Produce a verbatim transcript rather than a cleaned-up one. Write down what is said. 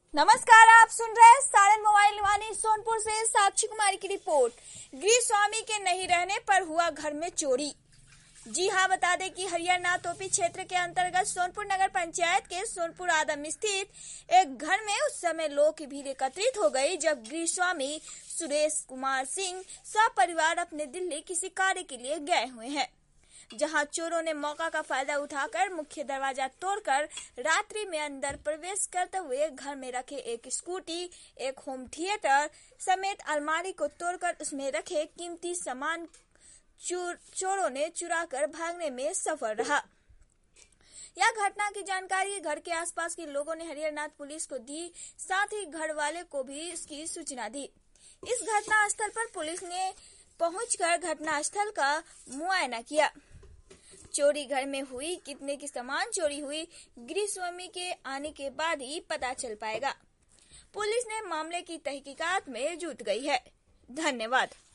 नमस्कार, आप सुन रहे हैं सारण मोबाइल वाणी सोनपुर से साक्षी कुमारी की रिपोर्ट। गृह स्वामी के नहीं रहने पर हुआ घर में चोरी। जी हां, बता दें कि हरियाणा तोपी क्षेत्र के अंतर्गत सोनपुर नगर पंचायत के सोनपुर आदम स्थित एक घर में उस समय लोग की भीड़ एकत्रित हो गई जब गृह स्वामी सुरेश कुमार सिंह सपरिवार अपने दिल्ली किसी कार्य के लिए गए हुए हैं, जहां चोरों ने मौका का फायदा उठाकर मुख्य दरवाजा तोड़कर रात्रि में अंदर प्रवेश करते हुए घर में रखे एक स्कूटी, एक होम थिएटर समेत अलमारी को तोड़कर उसमें रखे कीमती सामान चोर, चोरों ने चुराकर भागने में सफल रहा। यह घटना की जानकारी घर के आसपास के लोगों ने हरियाणा पुलिस को दी, साथ ही घर वाले को भी इसकी सूचना दी। इस घटना स्थल पर पुलिस ने पहुंचकर घटना स्थल का मुआयना किया। चोरी घर में हुई, कितने की सामान चोरी हुई, गृह स्वामी के आने के बाद ही पता चल पाएगा। पुलिस ने मामले की तहकीकात में जुट गई है। धन्यवाद।